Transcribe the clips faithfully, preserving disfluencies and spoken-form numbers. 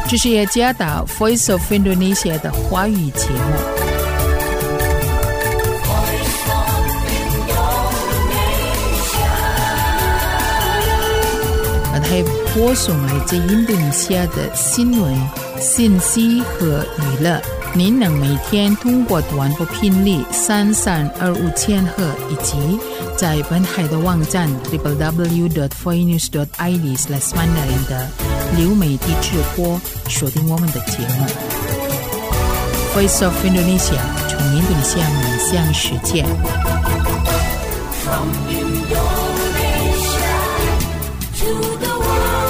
这是耶加达 Voice of Indonesia 的华语节目。还播送来自印度尼西亚的新闻、信息和娱乐。您能每天通过短波频率三三二五千赫，以及在本海的网站 double-u double-u double-u dot voinews dot i d slash mandarin 的流媒体直播锁定我们的节目。Voice of Indonesia 从印度尼西亚面向世界。From Indonesia to the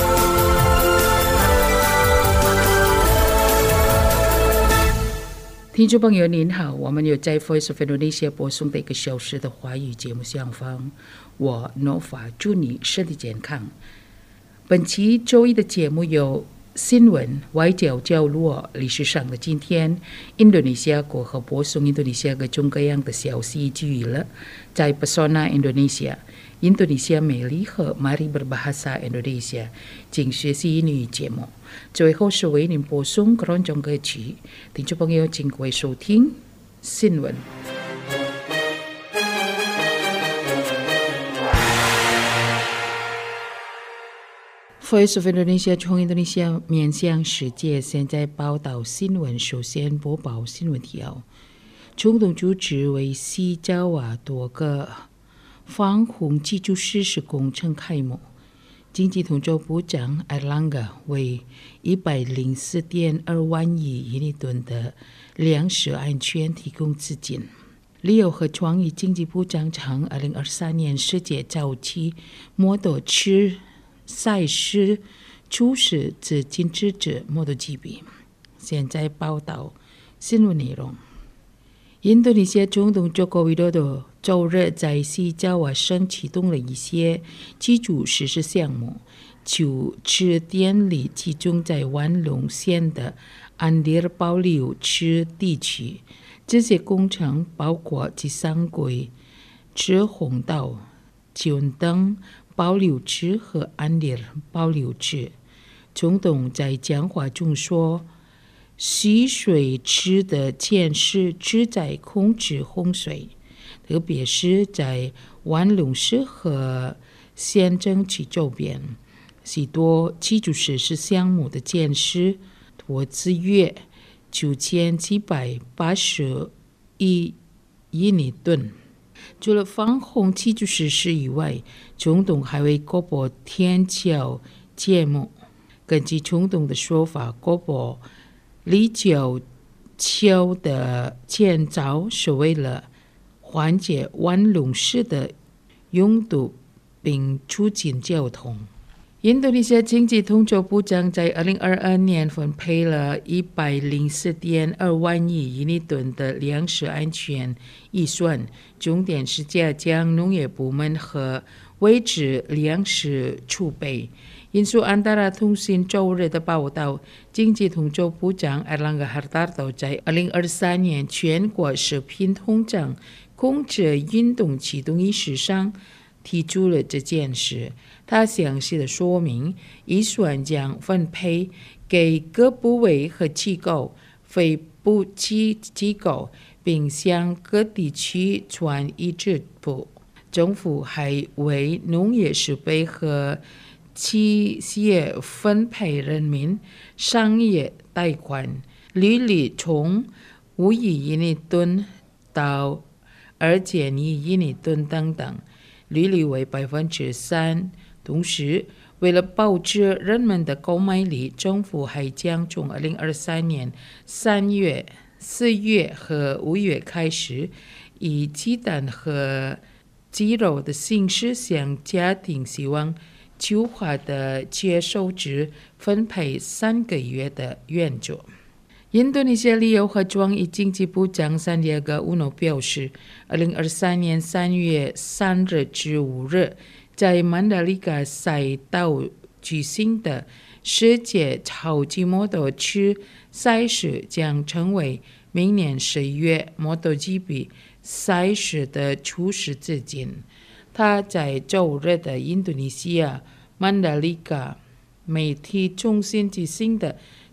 听众朋友您好，我们有在 Voice of Indonesia 播送的一个小时的华语节目上方，我 Nova 祝你身体健康。本期周一的节目有新闻、外交角落、历史上的今天、印度尼西亚国和播送印度尼西亚各种各样的消息及娱乐。在 Pesona Indonesia， 印度尼西亚美丽和 Mari Berbahasa Indonesia 请学习英语节目。最后是为您播送各种歌曲，听众朋友请各位收听新闻。Voice of Indonesia 从印度尼西亚面向世界，现在报道新闻。首先播报新闻提要：中东组织为西爪哇多个防洪基础设施工程开幕。经济统筹部长艾朗嘎为一百零四点二万亿印尼盾的粮食安全提供资金。旅游和创意经济部长称，二零二三年世界早期摩托车赛事初始资金支持 MotoGP。现在报道新闻内容。印度尼西亚总统佐科维多多周日在西爪哇省启动了一些基础设施项目，就持电力集中在万隆县的安迪尔保留区地区。这些工程包括吉桑轨、赤红道、九灯保留区和安迪尔保留区。总统在讲话中说，蓄水池的建设旨在控制洪水，特别是在万隆市和县城区周边。许多基础设施项目的建设投资约九千七百八十亿印尼盾。除了防洪基础设施以外，总统还为各部天桥揭幕。根据总统的说法，各部立交桥的建造是为了缓解万隆市的拥堵并促进交通。印度尼西亚经济统筹部长在二零二二年分配了一百零四点二万亿印尼盾的粮食安全预算，重点是加强农业部门和维持粮食储备。印度安达拉通讯周日的报道，经济统筹部长艾朗格哈达多在二零二三年全国食品通胀控制运动启动仪式上提出了这件事。他详细的说明，预算将分配给各部委和机构、非部级机构，并向各地区传一支部。政府还为农业设备和企业分配人民商业贷款，利率从五亿印尼盾到二千亿印尼盾等等，利率为百分之三。同时，为了保持人们的购买力，政府还将从二零二三年三月、四月和五月开始，以鸡蛋和鸡肉的形式向家庭希望计划的接受者分配三个月的援助。印度尼西亚旅游和创意经济部长桑迪亚戈乌诺表示，二零二三年三月三日至五日，在曼达里卡赛道举行的世界超级摩托车赛事将成为明年十月 MotoGP 赛事的初始资金。他在周日的印度尼西亚曼达里卡媒体中心举行的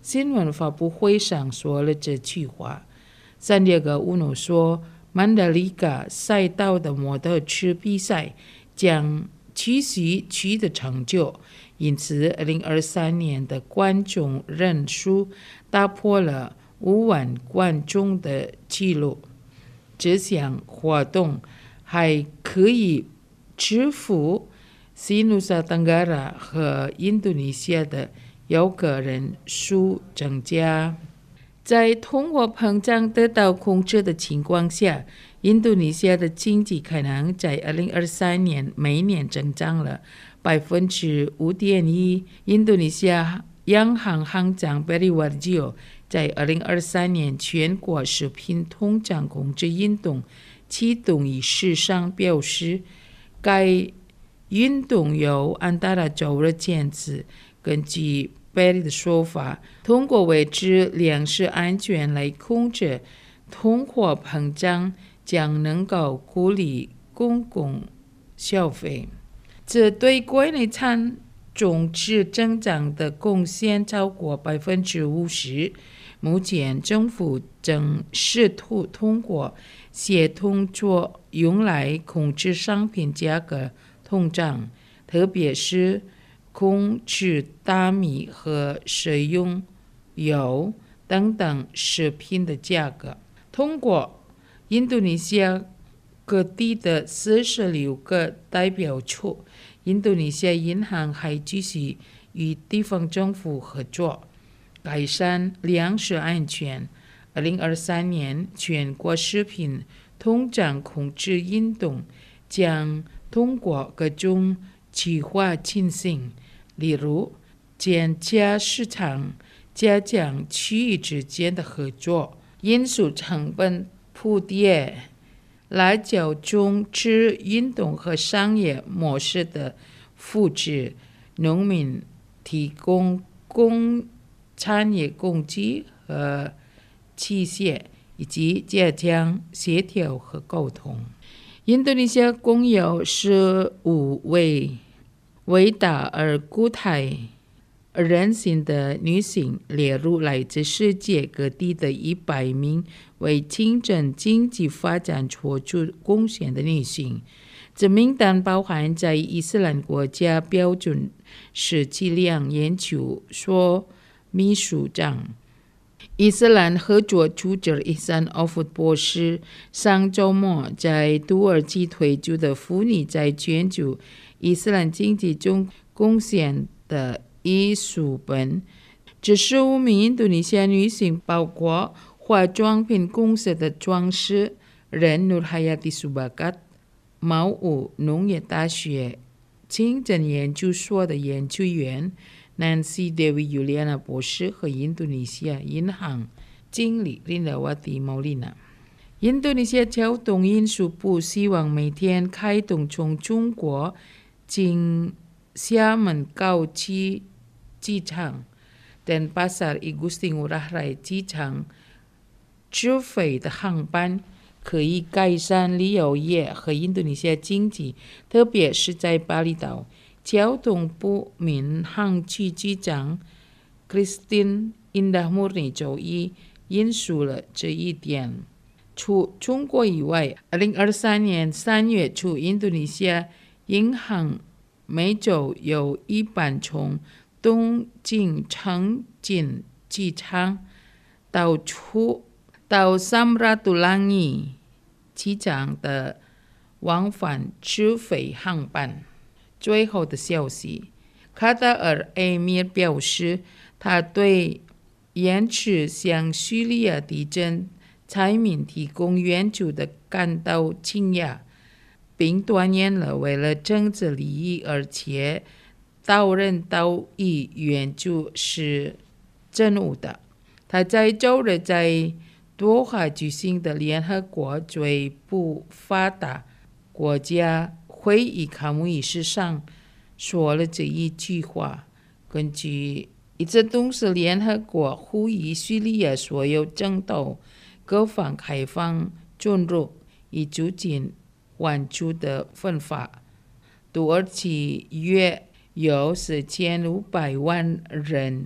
新闻发布会上说了这句话。三迪戈乌诺说，曼德里卡赛道的模特车比赛将继续取得成就，因此二零二三年的观众人数打破了五万观众的纪录。这项活动还可以支付西努萨登加拉和印度尼西亚的游客人数增加。在通货膨胀得到控制的情况下，印度尼西亚的经济可能在二零二三年每年增长了百分之五点一。印度尼西亚央行行长 Peri Warjio 在二零二三年全国食品通胀控制运动启动仪式上表示，该运动由安达拉州的坚持。根据Peri 的说法，通过维持粮食安全来控制通货膨胀，将能够鼓励公共消费，这对国内产总值增长的贡献超过百分之五十。目前政府正试图通过协同作用来控制商品价格通胀，特别是控制大米和食用油等等食品的价格。通过印度尼西亚各地的四十六个代表处，印度尼西亚银行还继续与地方政府合作，改善粮食安全。二零二三年全国食品通胀控制运动将通过各种计划进行，例如减价市场、加强区域之间的合作、因素成本补贴、辣椒种植运动和商业模式的复制、农民提供工产业供给和器械，以及加强协调和沟通。印度尼西亚共有十五位伟大而固态人性的女性列入来自世界各地的一百名为清真经济发展做出贡献的女性。这名单包含在伊斯兰国家标准时计量研究所秘书长、伊斯兰合作组织伊桑奥夫博士上周末在土耳其推出的妇女在全球伊斯兰经济中贡献的艺术本。这十五名印度尼西亚女性包括化妆品公司的创始人 Nur Hayati Subakat、 茅屋农业大学清真研究所的研究员 Nancy Dewi Yuliana 博士和印度尼西亚银行经理 Lindawati Maulina。 印度尼西亚交通运输部希望每天开通从中国经厦门高级机场 Denpasar Igusti Ngurah Rai 机场直飞的航班，可以改善旅游业和印度尼西亚经济，特别是在巴厘岛。交通部民航局局长 Christine Indah Murni 周一引述了这一点。除中国以外，二零二三年三月初，印度尼西亚银行每周有一班从东京成田机场到出到Samratulangi机场的往返直飞航班。最后的消息，卡塔尔埃米尔表示，他对延迟向叙利亚地震灾民提供援助的感到惊讶，并断言了为了政治利益而且到人到义援助是真误的。他在周日在多哈举行的联合国最不发达国家会议开幕仪式上说了这一句话。根据一则同时，联合国呼吁叙利亚所有争斗各方开放进入，以促进援助的分发。土耳其约有四千五百万人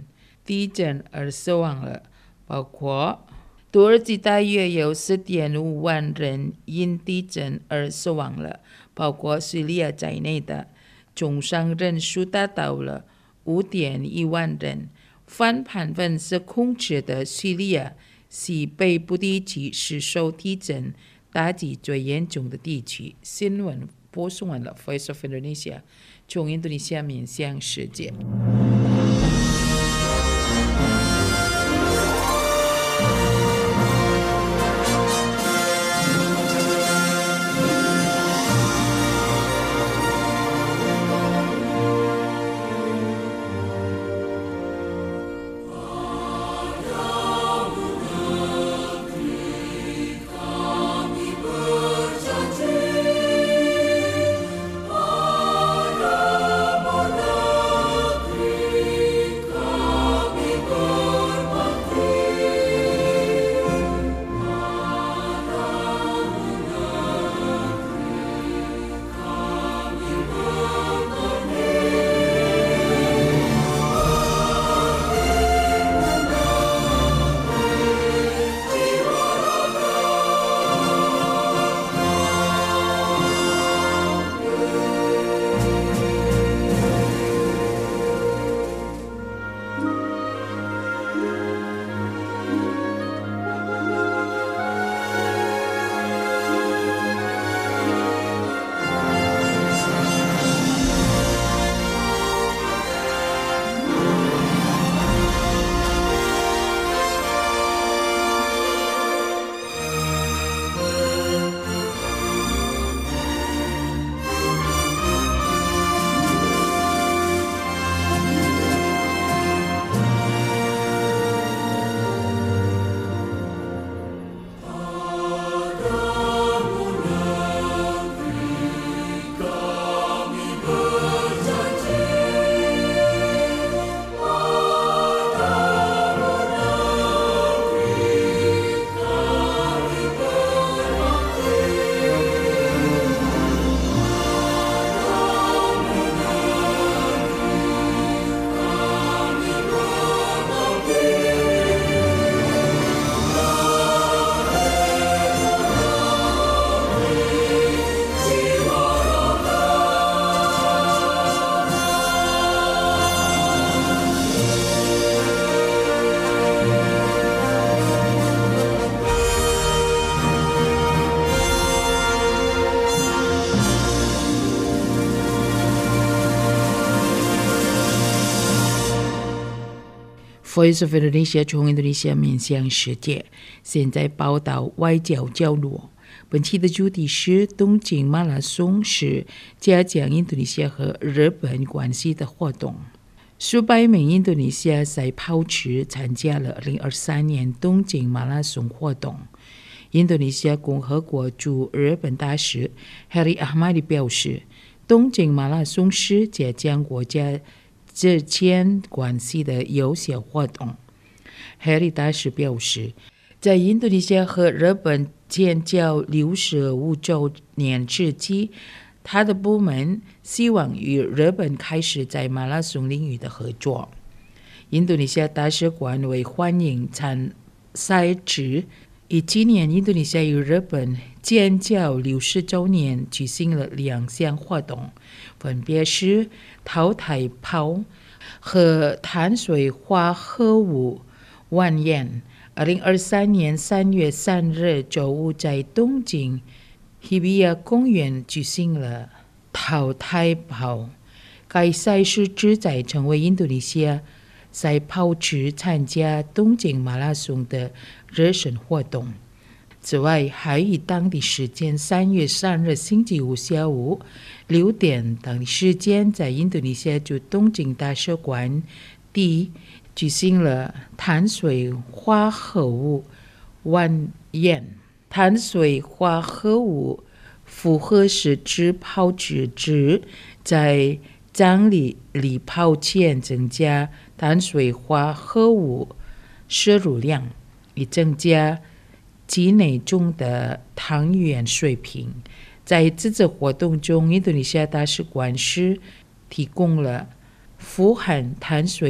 地震而死亡了，包括土耳其大约有 四点五万人因地震而死亡了，包括叙利亚在内的重伤人数达到了 五点一万人。反叛分子控制的叙利亚是北部地区是受地震打击最严重的地区。新闻播送完了 Voice of Indonesia 从印度尼西亚面向世界。Voice of Indonesia 从印度尼西亚面向世界，现在报道外交角落。本期的主题是东京马拉松是加强印度尼西亚和日本关系的活动。数百名印度尼西亚赛跑者参加了二零二三年东京马拉松活动。印度尼西亚共和国驻日本大使 Heri Ahmadi 表示，东京马拉松是加强国家之间关系的有效活动。Heri 大使表示，在印度尼西亚和日本建交六十五周年之际，他的部门希望与日本开始在马拉松领域的合作。印度尼西亚大使馆为欢迎参赛者，以纪念印度尼西亚与日本建交六十周年，举行了两项活动，分别是淘汰跑和碳水化合物晚宴。二零二三年三月三日周五，在东京日比谷公园举行了淘汰跑。该赛事旨在成为印度尼西亚赛跑者参加东京马拉松的热身活动。此外，还以当地时间三月三日星期五下午六点当地时间，在印度尼西亚驻东京大使馆地举行了碳水化合物晚宴。碳水化合物复合式制跑者指在站立里跑前增加碳水化合物摄入量，以增加体内中的糖原水平。在这次活动中，印度尼西亚大使馆是提供了富含碳水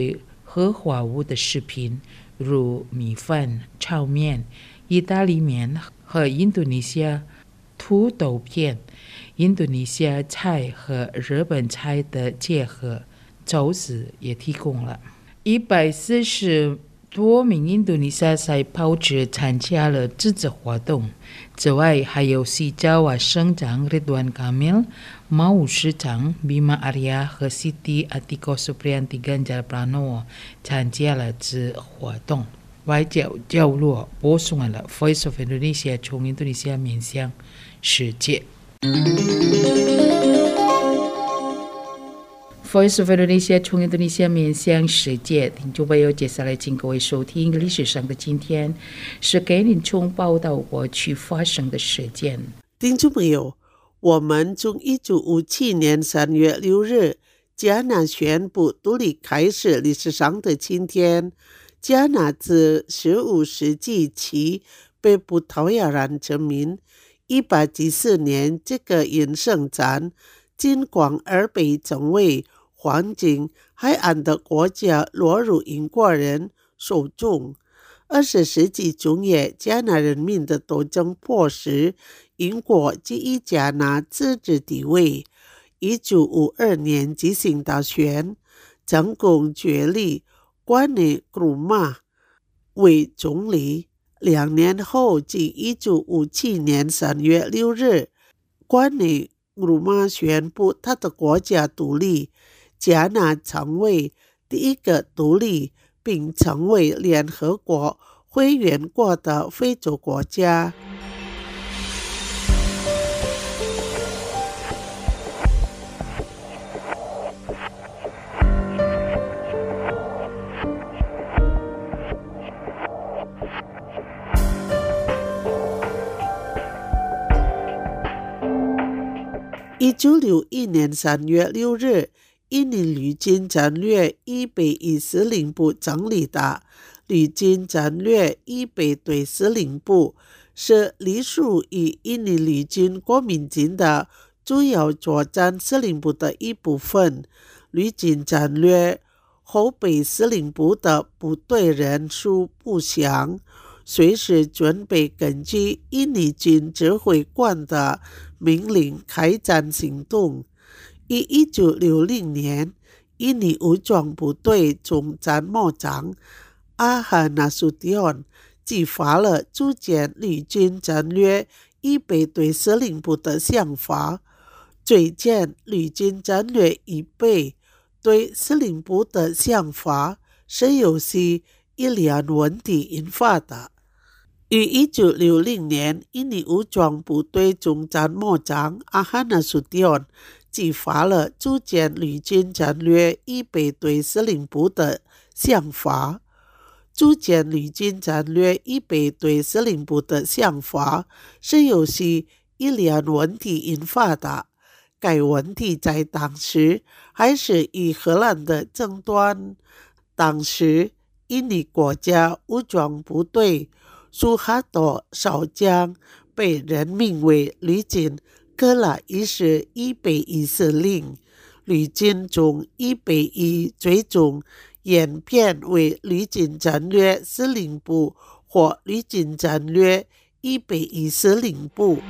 和化物的食品，如米饭、炒面、意大利面和印度尼西亚土豆片、印度尼西亚菜和日本菜的结合，宙斯也提供了。一百四十多名印度尼西亚赛跑者参加了这次活动，此外还有西爪哇省长 Ridwan Kamil、马武市长 Bima Arya 和 Siti Atiko Supriyanti Ganjar Pranowo 参加了此活动。外交角落播送完了 Voice of Indonesia 从印度尼西亚面向世界。Voice of Indonesia 从印度尼西亚面向世界，听众朋友，接下来请各位收听历史上的今天，是给您从报道过去发生的事件。 听众朋友，我们从一九五七年三月六日加纳宣布独立开始历史上的今天。加纳自十五世纪起被葡萄牙人殖民。一八几四年，这个营生站尽管而被成为环境海岸的国家落入英国人手中。二十世纪中叶，加纳人民的斗争迫使英国给予加纳自治地位。一九五二年进行大选，成功确立关内古马为总理。两年后，即一九五七年三月六日，关内古马宣布他的国家独立，加纳成为第一个独立并成为联合国会员国的非洲国家。一九六一年三月六日，印尼陆军战略预备役司令部成立的陆军战略预备队司令部是隶属于印尼陆军国民军的主要作战司令部的一部分。陆军战略后备司令部的部队人数不详，随时准备根据印尼军指挥官的命令开展行动。于一九六零年，印尼武装部队总参谋长阿哈纳苏迪昂激发了组建陆军战略预备队司令部的想法。追建陆军战略预备队司令部的想法是由于伊朗问题引发的。于一九六零年，印尼武装部队总参谋长阿哈纳苏迪昂激发了组建陆军战略预备队司令部的想法。组建陆军战略预备队司令部的想法是由于伊朗问题引发的。该问题在当时还是与荷兰的争端。当时，印尼国家武装部队苏哈多少将被任命为陆军克拉一十预备役司令。陆军从预备役最终演变为陆军战略司令部或陆军战略预备役司令部。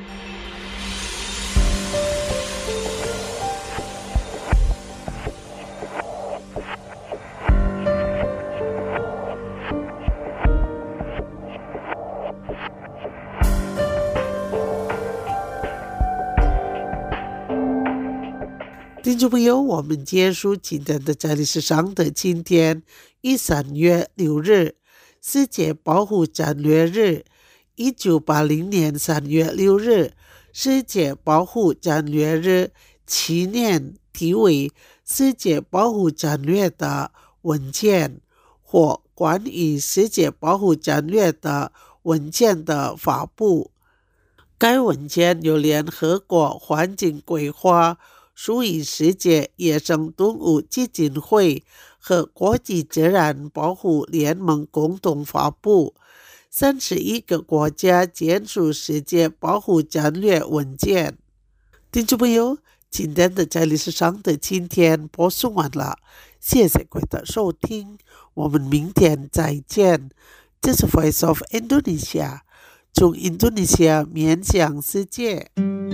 听众朋友，我们结束今天的在历史上的今天，于三月六日，世界保护战略日。一九八零年三月六日，世界保护战略日纪念题为世界保护战略的文件或关于世界保护战略的文件的发布。该文件由联合国环境规划属于世界野生动物基金会和国际自然保护联盟共同发布。三十一个国家签署世界保护战略文件。听众朋友， 今天的这里是上的今天播送完了，谢谢各位的收听，我们明天再见。这是 Voice of Indonesia， 从印度尼西亚面向世界。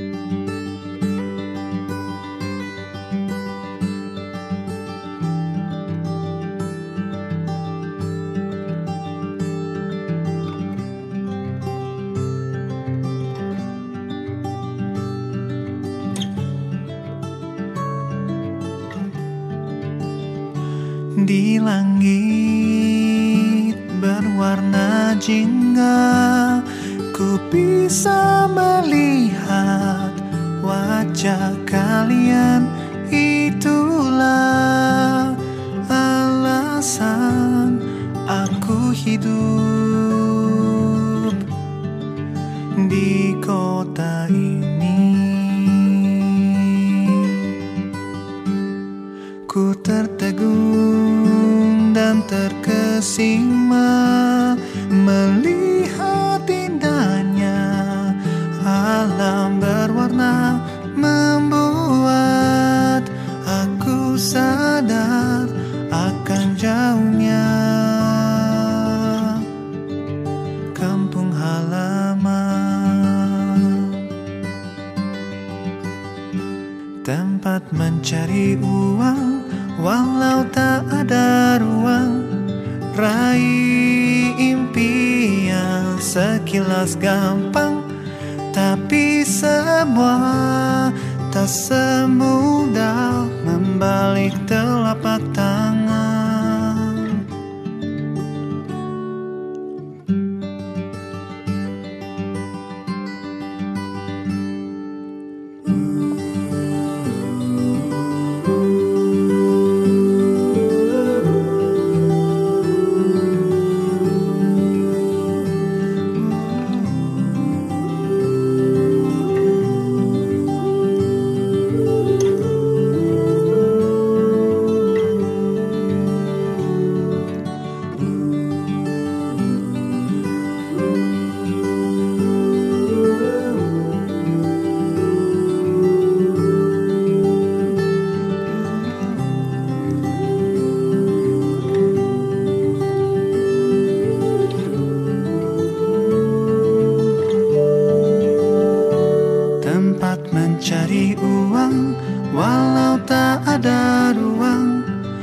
Di langit berwarna jingga, ku bisa melihat wajah kalian. Itulah alasan aku hidup di kota ini. Ku tertegun dan terkesima melihat indahnya alam berwarna, membuat aku sadar akan jauhnya kampung halaman. Tempat mencari uang walau tak ada ruang, raih impian sekilas gampang, tapi semua tak semudah membalik telapak tangan. Mencari uang walau tak ada ruang,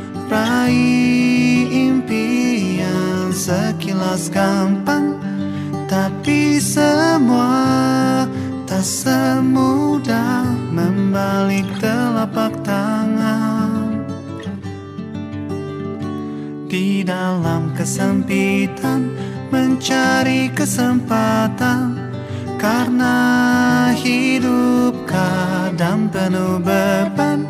raih impian sekilas gampang, tapi semua tak semudah membalik telapak tangan. Di dalam kesempitan mencari kesempatan, karena hidup kadang penuh beban,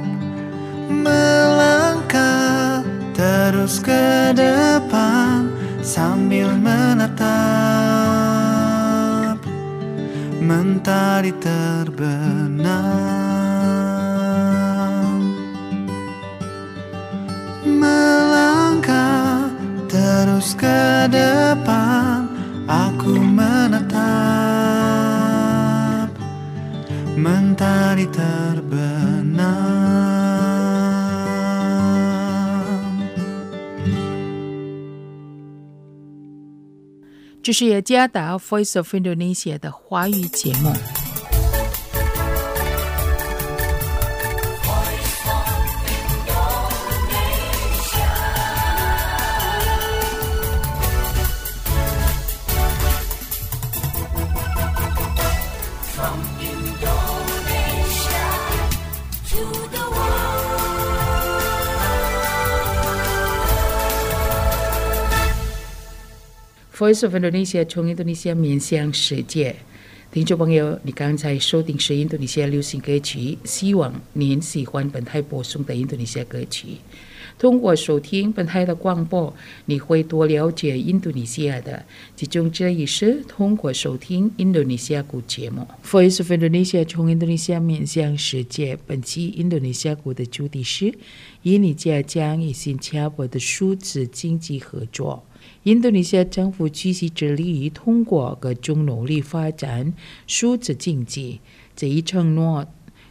melangkah terus ke depan sambil menatap mentari terbenam. Melangkah terus ke depan, aku menatap mentari terbenam. 这是雅加达 Voice of Indonesia 的华语节目。Voice of Indonesia 从印度尼西亚面向世界，听众朋友，你刚才收听是印度尼西亚流行歌曲，希望您喜欢本台播送的印度尼西亚歌曲。通过收听本台的广播，你会多了解印度尼西亚的，其中这一是通过收听印度尼西亚鼓节目。Voice of Indonesia 从印度尼西亚面向世界，本期印度尼西亚鼓的主题是印尼加将与新加坡的数字经济合作。印度尼西亚政府继续致力于通过各种努力发展数字经济。这一承诺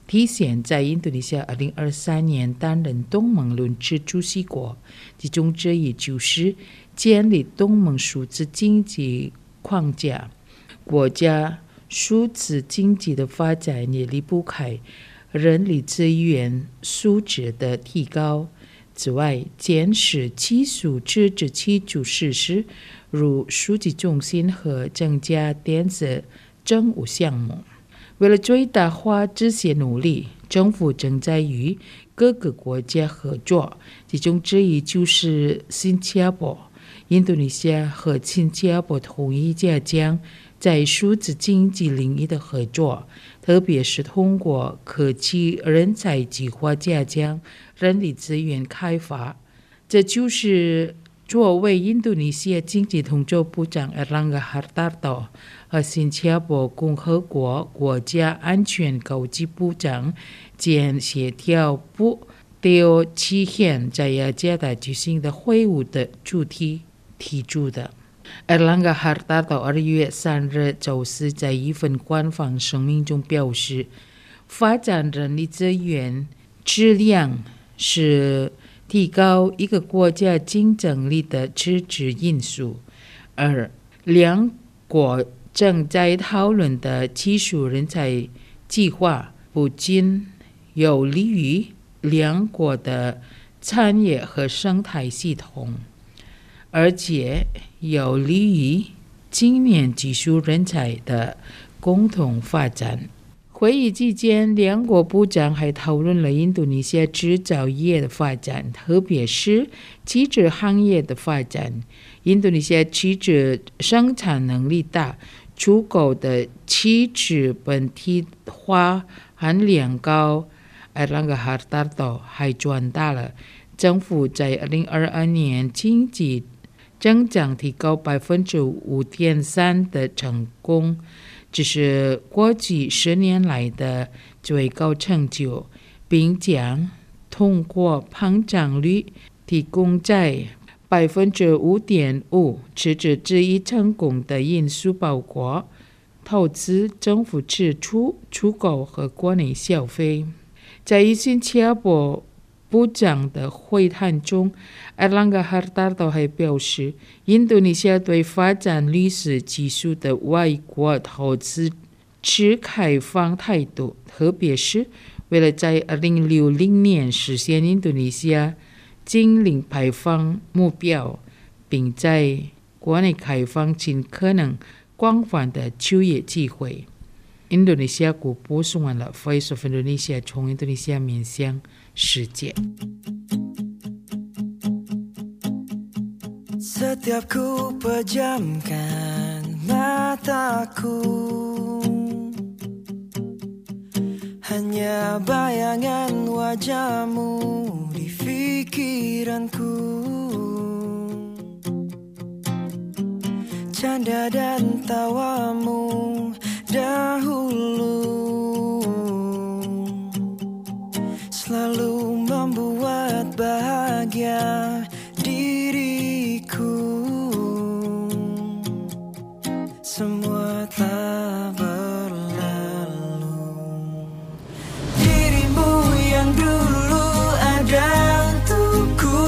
体现在印度尼西亚二零二三年担任东盟轮值主席国，其中之一就是建立东盟数字经济框架。国家数字经济的发展也离不开人力资源素质的提高。此外，坚持技术自治基础设施，如数据中心和增加电子政务项目。为了最大化这些努力，政府正在与各个国家合作，其中之一就是新加坡。印度尼西亚和新加坡同意加强在数字经济领域的合作，特别是通过科技人才计划加强人力资源开发。这就是作为印度尼西亚经济统筹部长 Erlangga Hartarto 和新加坡共和国国家安全高级部长兼协调部 Teo Chee Hean 在雅加达举行的会晤的主题提出的。Erlangga Hartarto 二月三日周四在一份官方声明中表示，发展人力资源质量是提高一个国家竞争力的支持因素，而两国正在讨论的技术人才计划不仅有利于两国的产业和生态系统，而且有利于青年技术人才的共同发展。会议期间，两国部长还讨论了印度尼西亚制造业的发展，特别是汽车行业的发展。印度尼西亚汽车生产能力大，出口的汽车本地化含量高。Erlangga Hartarto 还转达了政府在二零二二年经济增长提高百分之五点三的成功，这是过去十年来的最高成就，并将通过膨胀率提供在百分之五点五，其中之一成功的因素包括投资、政府支出、出口和国内消费。在与新加坡部长的会谈中， Erlangga Hartarto 还表示，印度尼西亚对发展绿色技术的外国投资持开放态度，特别是为了在二零六零年实现印度尼西亚净零排放目标，并在国内开放尽可能广泛的就业机会。印度尼西亚国播送完了 Voice of Indonesia 从印度尼西亚面向世界。 Setiap ku pejamkan mataku, hanya bayangan wajahmu di pikiranku. Canda dan tawamu dahulu selalu membuat bahagia diriku. Semua telah berlalu. Dirimu yang dulu ada untukku,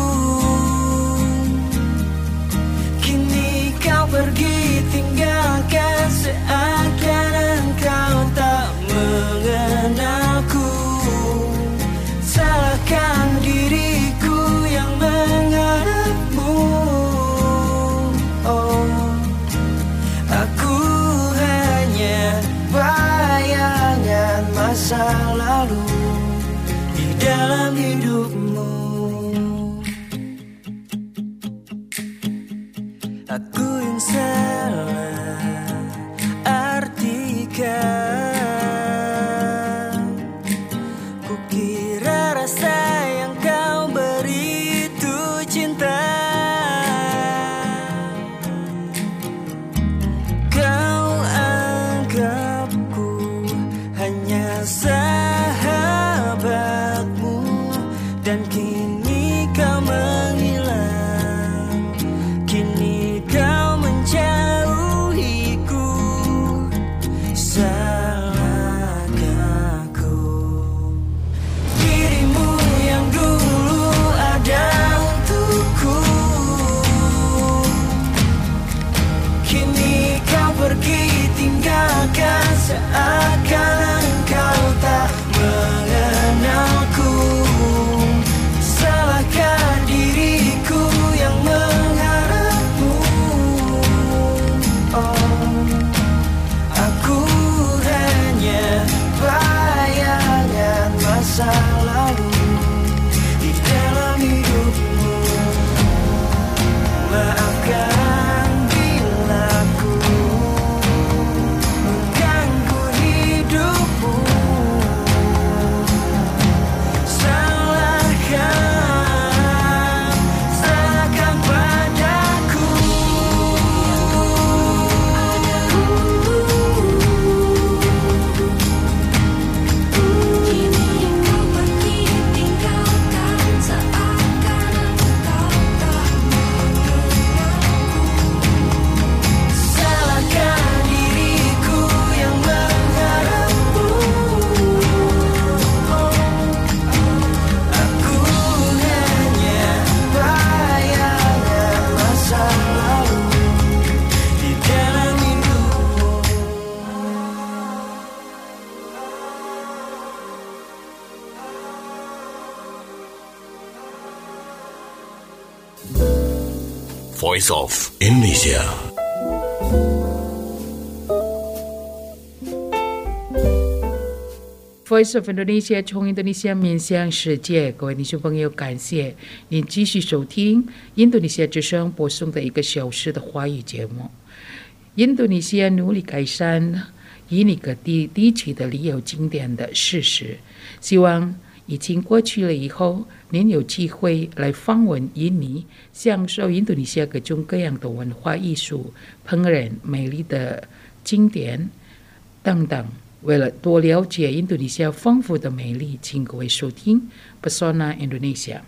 kini kau pergi tinggalkan seakan engkau tak mengenalku. Salahkan diriku yang mengharapmu. Oh, aku hanya bayangan masa lalu di dalam hidupmu. Aku yang salah artikan, kukira rasa yang kau beri itu cinta. Kau anggapku hanya sahabatmu, dan kini kau menghilang, kini kau menjauhiku. Salahkah ku? Voice of Indonesia。 Voice of Indonesia 从印度尼西亚面向世界，各位听众朋友，感谢您继续收听印度尼西亚之声播送的一个小时的华语节目。印度尼西亚努力改善印尼各地地区的旅游景点的事实，希望疫情过去了以后，您有机会来访问印尼，享受印度尼西亚各种各样的文化艺术、烹饪、美丽的景点等等。为了多了解印度尼西亚丰富的美丽，请各位收听 Pesona Indonesia。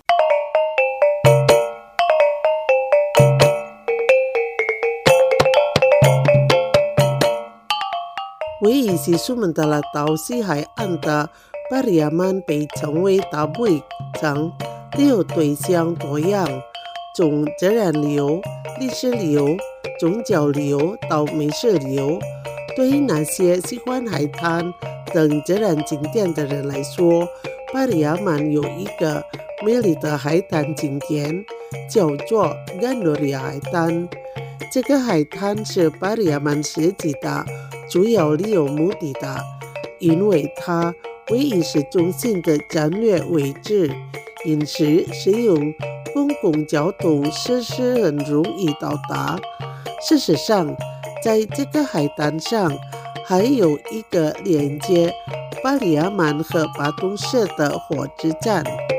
位于西苏门答腊岛西海岸的巴里亚曼被称为大卫城，具有对象多样，从自然旅游、历史旅游、宗教旅游到美食旅游。对于那些喜欢海滩等自然景点的人来说，巴里亚曼有一个美丽的海滩景点，叫做甘诺里亚海滩。这个海滩是巴里亚曼设计的主要旅游目的的，因为它位于市中心的战略位置，因此使用公共交通设施很容易到达。事实上，在这个海滩上还有一个连接巴里亚曼和巴东市的火车站。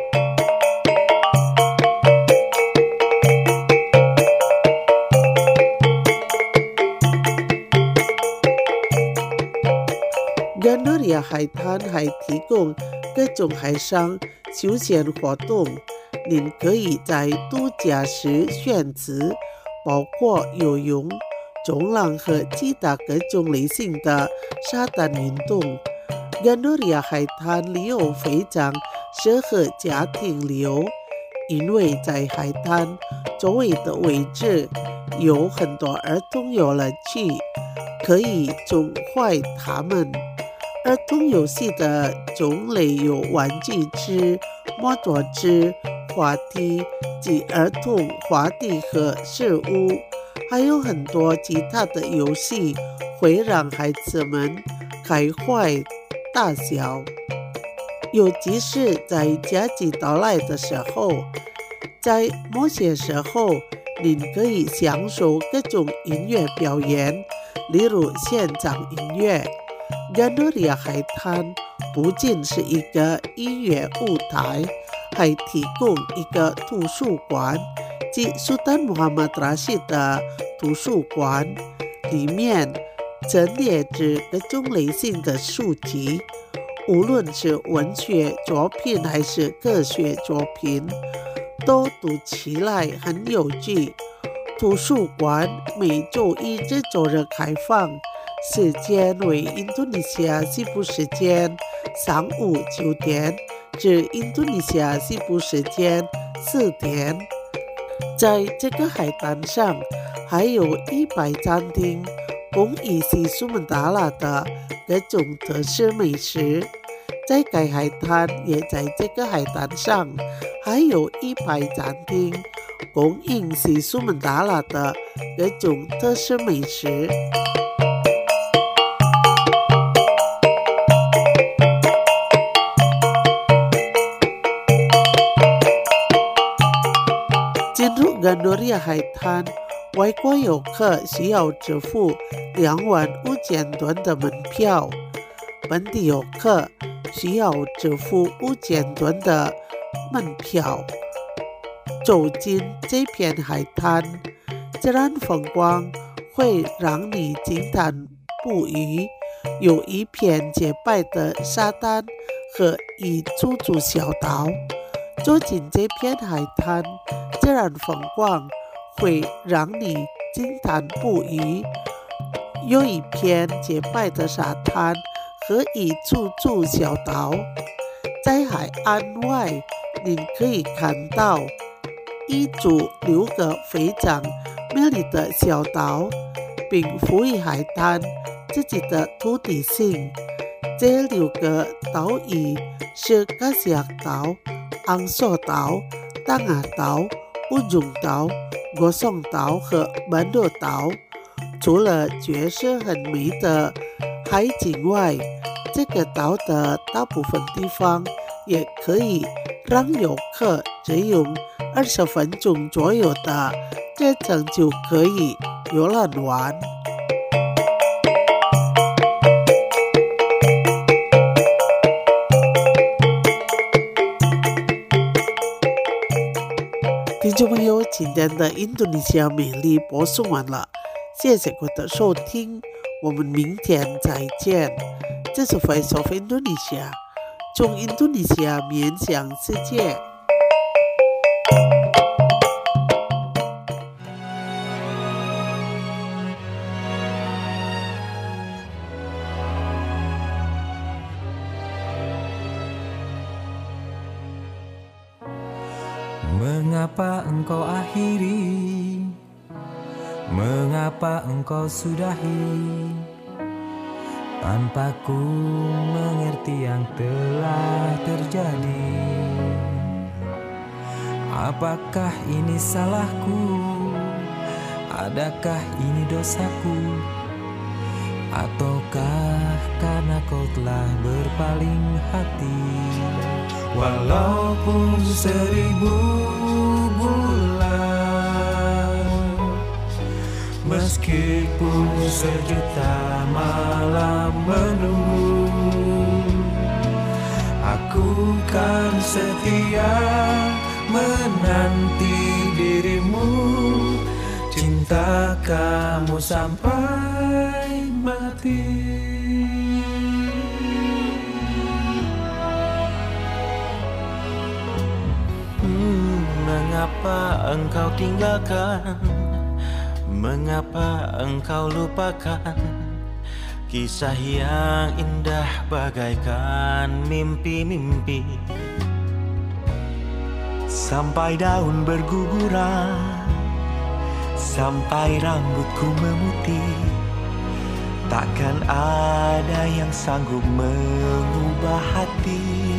甘诺里亚海滩还提供各种海上休闲活动，您可以在度假时选择，包括游泳、冲浪和其他各种类型的沙滩运动。甘诺里亚海滩旅游非常适合家庭旅游，因为在海滩周围的位置有很多儿童游乐区，可以宠坏他们。儿童游戏的种类有玩具车、摩托车、滑梯及儿童滑梯和事物，还有很多其他的游戏会让孩子们开怀大笑。尤其是在假期到来的时候，在某些时候您可以享受各种音乐表演，例如现场音乐。甘诺里亚海滩不仅是一个音乐舞台，还提供一个图书馆，即苏丹穆罕默德拉希的图书馆，里面陈列着各种类型的书籍，无论是文学作品还是科学作品，都读起来很有趣。图书馆每周一至周日开放，时间为印度尼西亚西部时间上午九点至印度尼西亚西部时间四点。在这个海滩上还有一百餐厅，供应西苏门答腊的各种特色美食。在该海滩也在这个海滩上还有一百餐厅，供应西苏门答腊的各种特色美食。进入甘诺里亚海滩，外国游客需要支付两万五千吨的门票，本地游客需要支付五千吨的门票。走进这片海滩，自然风光会让你惊叹不已，有一片洁白的沙滩和一处处小岛。走进这片海滩，自然风光会让你惊叹不已，有一片洁白的沙滩和一处处小岛。在海岸外，您可以看到一组六个非常美丽的小岛，并赋予海滩自己的土地性。这六个岛屿是加西亚岛、昂索岛、丹亚岛、乌中岛、 国颂岛和曼朵岛。除了绝色很美的海景外，这个岛的大部分地方也可以让游客只用二十分钟左右的车程就可以游览完。听众朋友，今天的印度尼西亚美丽播送完了，谢谢各位的收听，我们明天再见。这是 Voice of Indonesia， 从印度尼西亚面向世界。 Mengapa engkau akhiri? Mengapa engkau sudahi? Tanpa ku mengerti yang telah terjadi. Apakah ini salahku? Adakah ini dosaku? Ataukah karena kau telah berpaling hati? Walaupun seribu bulan, meskipun sejuta malam menunggu, aku kan setia menanti dirimu, cinta kamu sampai mati. Mengapa engkau tinggalkan? Mengapa engkau lupakan? Kisah yang indah bagaikan mimpi-mimpi. Sampai daun berguguran, sampai rambutku memutih, takkan ada yang sanggup mengubah hati.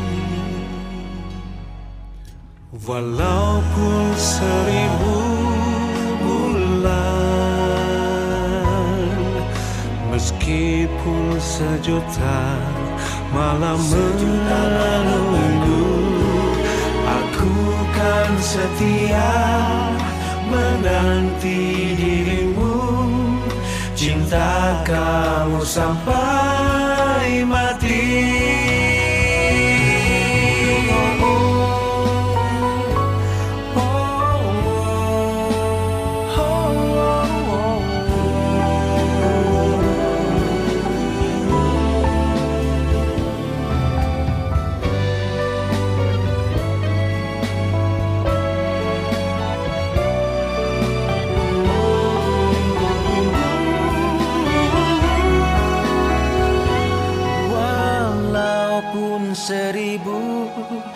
Walaupun seribu bulan, meskipun sejuta malam menunggu, aku kan setia menanti dirimu, cinta kamu sampai mati. Seribu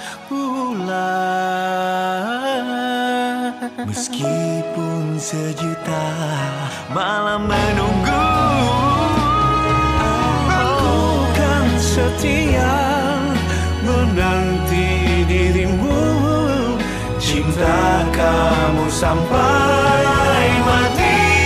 bulan, meskipun sejuta malam menunggu, aku kan setia menanti dirimu, cinta kamu sampai mati.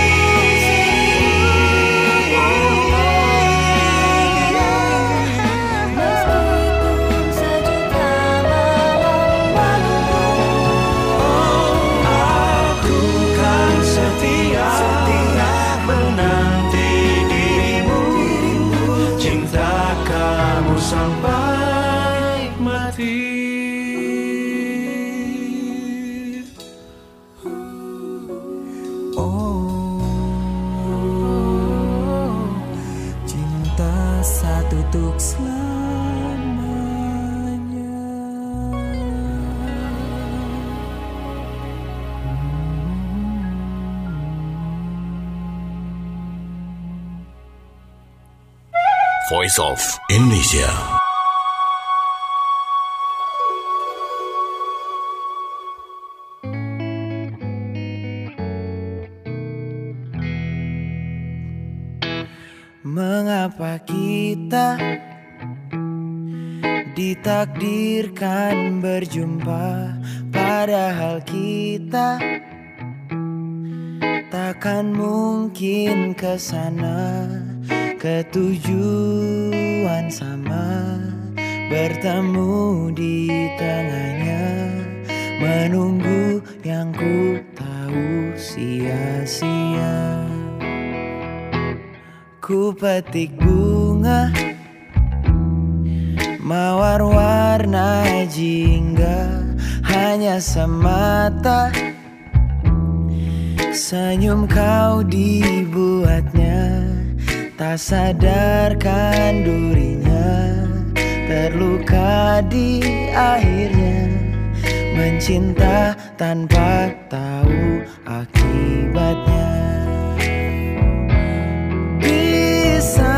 Sampai mati. Oh, cinta satu untuk selamanya. Voice of Indonesia. Mengapa kita ditakdirkan berjumpa, padahal kita takkan mungkin kesana, ketujuan sama, bertemu di tengahnya, menunggu yang ku tahu sia-sia. Ku petik bunga mawar warna jingga, hanya semata senyum kau dibuatnya. Tak sadarkan durinya, terluka di akhirnya, mencinta tanpa tahu akibatnya. Di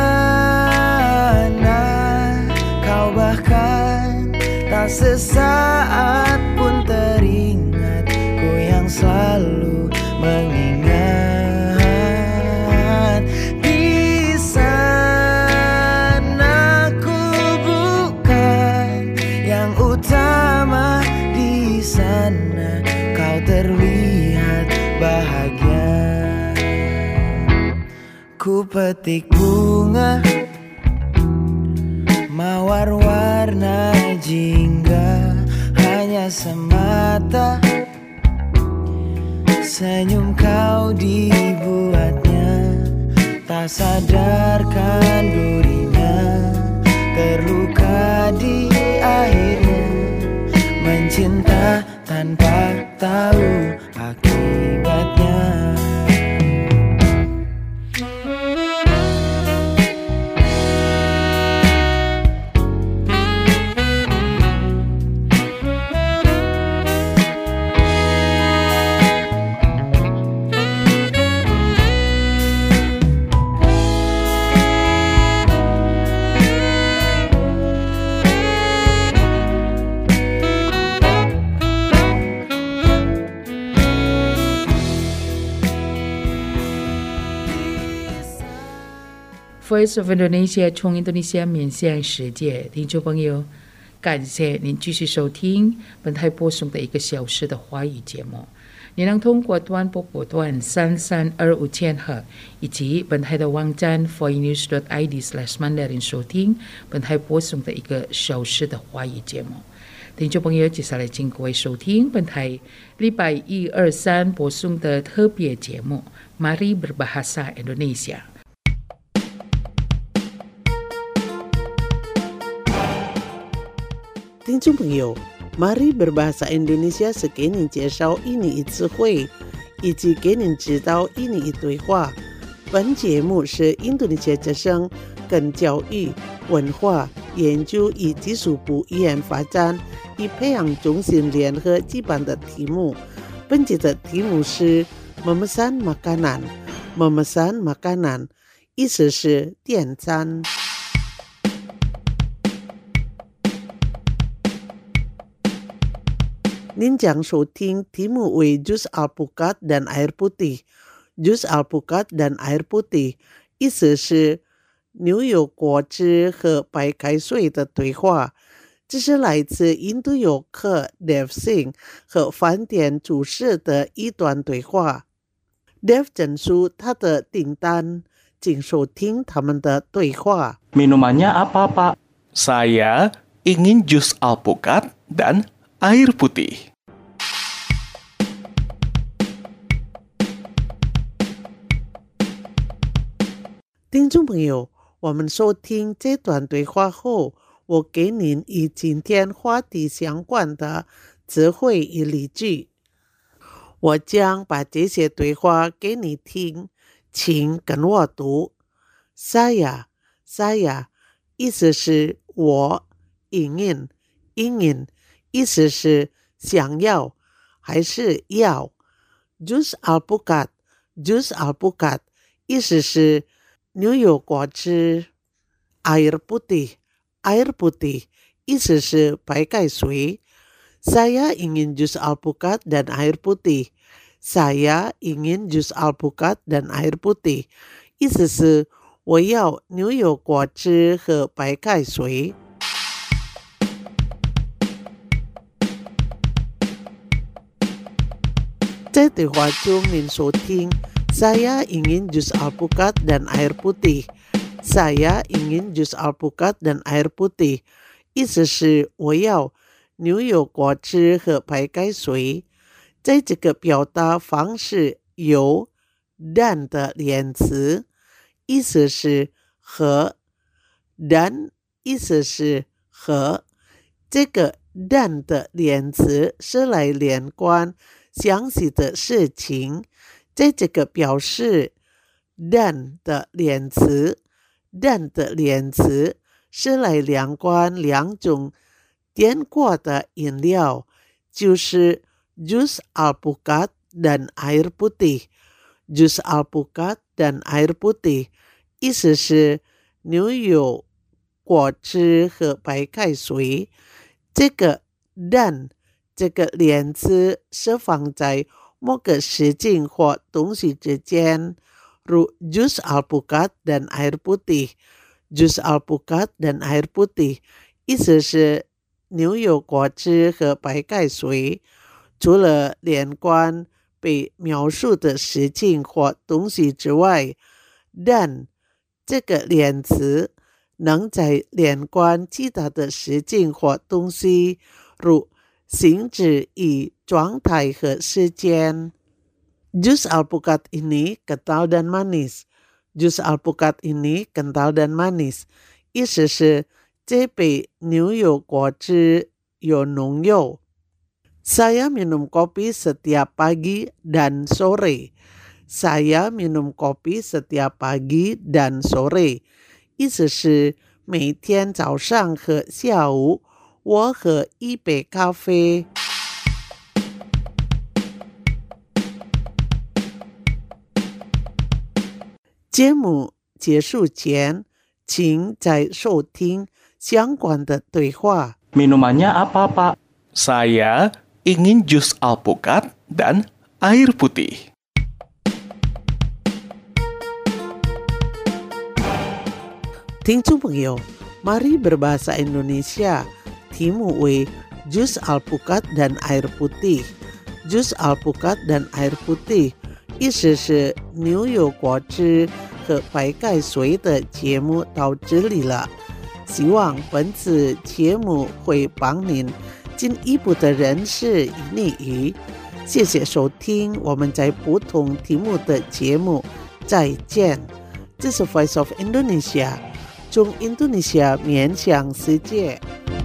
sana kau bahkan tak sesaat pun teringat, ku yang selalu mengingat. Di sana ku bukan yang utama, di sana kau terlihat bahagia. Ku petik bunga mawar warna jingga, hanya semata senyum kau dibuatnya. Tak sadarkan durinya, terluka di akhirnya, mencinta tanpa tahu akibatnya. Voice of Indonesia 从印度尼西亚面向世界，听众朋友，感谢您继续收听本台播送的一个小时的华语节目。你能通过短波波段三三二五千赫以及本台的网站 voinews dot i d slash mandarin 收听本台播送的一个小时的华语节目。听众朋友，接下来请各位收听本台礼拜一、二、三播送的特别节目《Mari Berbahasa Indonesia》。 听众朋友，Mari Berbahasa Indonesia 是给你介绍印尼词汇，以及给你指导印尼对话。本节目是印度尼西亚之声跟教育、文化研究与技术部语言发展与培养中心联合举办的题目。本节的题目是 Memesan Makanan。Memesan Makanan 意思是点餐。您将收听题目为 Jus Alpukat dan Air Putih。Jus Alpukat dan Air Putih 意思是牛油果汁和白开水的对话。这是来自印度游客 Dev Singh 和饭店主事的一段对话。Dev 陈述他的订单，请收听他们的对话。 Minumannya apa, Pak? Saya ingin jus alpukat dan air putih. 听众朋友，我们收听这段对话后，我给您与今天话题相关的词汇与例句。我将把这些对话给你听，请跟我读。Saya saya 意思是我 ingin ingin 意思是想要还是要。Jus alpukat jus alpukat 意思是牛油果汁。Air putih air putih 意思是白开水。Saya ingin jus alpukat dan air putih. Saya ingin jus alpukat dan air putih 意思是我要牛油果汁和白开水。在对话中您收听 Saya ingin jus alpukat dan air putih. Saya ingin jus alpukat dan air putih. 意思是我要牛油果汁和白开水。在这个表达方式有 dan 的连词，意思是和 dan 意思是和。这个 dan 的连词是来连贯详细的事情。在这个表示 dan 的连词 dan 的连词是来连贯两种点过的饮料，就是 jus alpukat dan air putih。 jus alpukat dan air putih 意思是牛油果汁和白开水。这个 dan 这个连词是放在某个事情或东西之间，如 jus alpukat dan air putih。 jus alpukat dan air putih 意思是牛油果汁和白开水。除了连贯被描述的事情或东西之外， dan 这个连词能在连贯其他的事情或东西，如性质与状态和时间。 Jus alpukat ini kental dan manis. Jus alpukat ini kental dan manis 意思是这杯牛油果汁有浓油。 Saya minum kopi setiap pagi dan sore. Saya minum kopi setiap pagi dan sore 意思是每天早上和下午我喝一杯咖啡。节目结束前，请再收听相关的对话。 Minumannya apa, Pak? Saya ingin jus alpukat dan air putih. 听众朋友 Mari berbahasa Indonesia. 题目为 Jus alpukat dan air putih. Jus alpukat dan air putih 意思是牛油果汁和白开水的节目到这里了。希望本次节目会帮您进一步的认识印尼语。谢谢收听，我们在不同题目的节目再见。这是 Voice of Indonesia， 从印度尼西亚面向世界。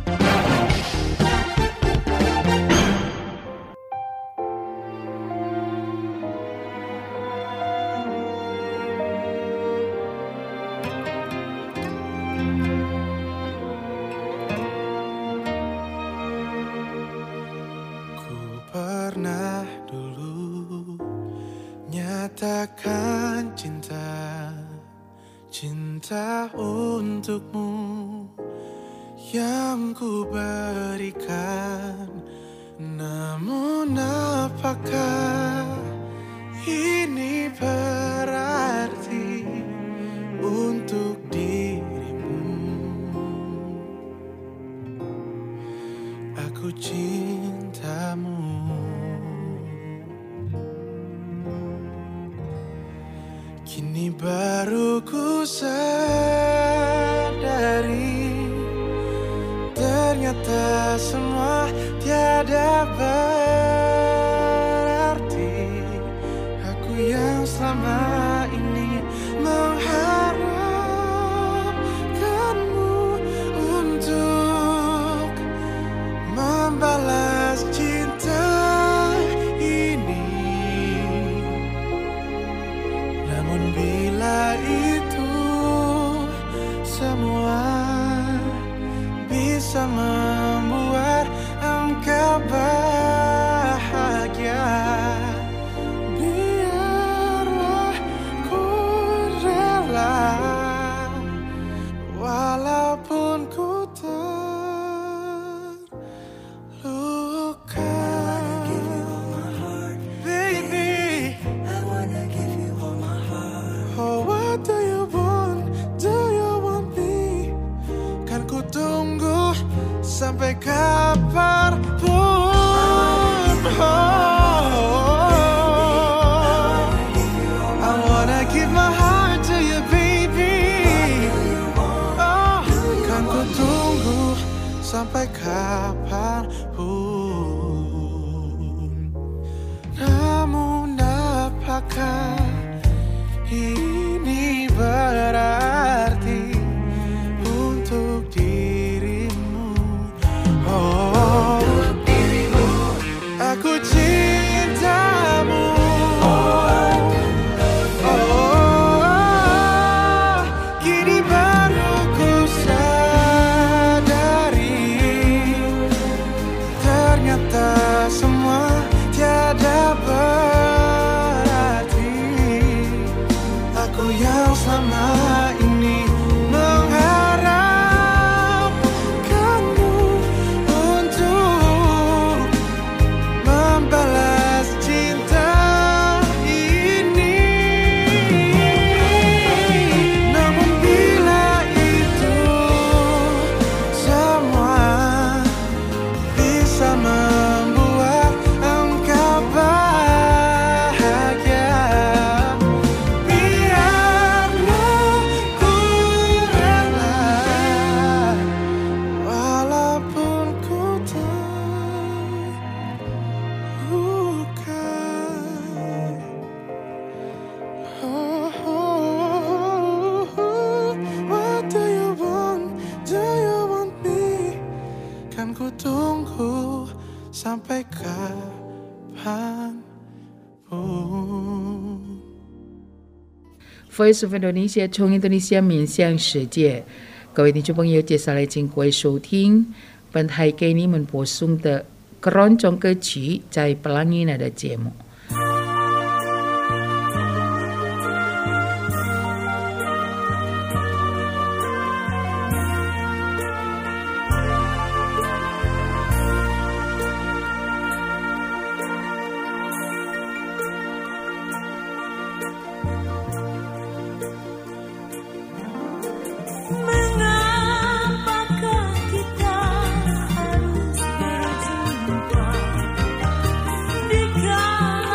Pernah dulu nyatakan cinta, cinta untukmu yang ku berikan. Namun apakah ini berarti untuk dirimu? Aku cintamu. Kini baru ku sadari, ternyata semua tiada berarti. Aku yang selama ini mengharapkanmu untuk membalas cinta ini. Namun bila itu semua bisa membuat engkau bahagia, biarlah ku rela, walaupun ku terluka. Baby, I wanna give you all my heart. Oh, what do you want? Do you want me? Kan ku tunggu sampai kapanpun. Oh, I tunggu sampai kapanpun. Namun apakah ini berarti untuk dirimu? Oh, aku cintamu. Oh, kini baru ku sadari, ternyata semua tiada berarti. Aku yang selama ini mengharapkanmu untuk membalas cinta ini. Namun bila itu semua bisa membuat engkau bahagia, biarlah ku rela, walaupun ku terluka. Oh, oh, oh, what do you want? Do you want me? Kan ku tunggu sampai kapanpun. Voice of Indonesia 从 Indonesia 面向世界，各位听众朋友，接下来请各位收听本台给你们播送的各种歌曲在 Pelangi Nada 节目。 Mengapakah kita harus berjumpa di kala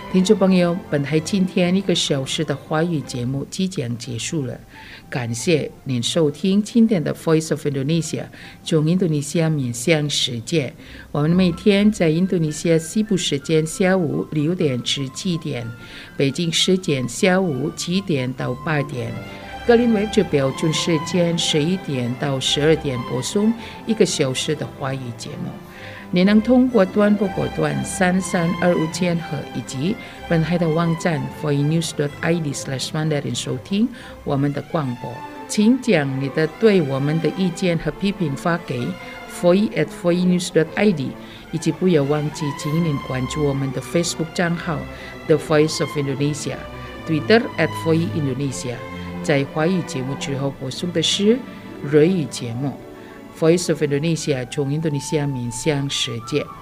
听众朋友，本台今天一个小时的华语节目即将结束了，感谢您收听今天的 Voice of Indonesia 从印度尼西亚面向世界。我们每天在印度尼西亚西部时间下午六点至七点，北京时间下午七点到八点，格林威治标准时间十一点到十二点播送一个小时的华语节目。你能通过短波波段三三二五千赫以及本台的网站 voinews dot i d slash mandarin 收听我们的广播。请将你的对我们的意见和批评发给 voi at voinews dot i d， 以及不要忘记请您关注我们的 Facebook 账号 The Voice of Indonesia， Twitter at voi Indonesia。 在华语节目之后播送的是瑞语节目。Voice of Indonesia 从印度尼西亚面向世界。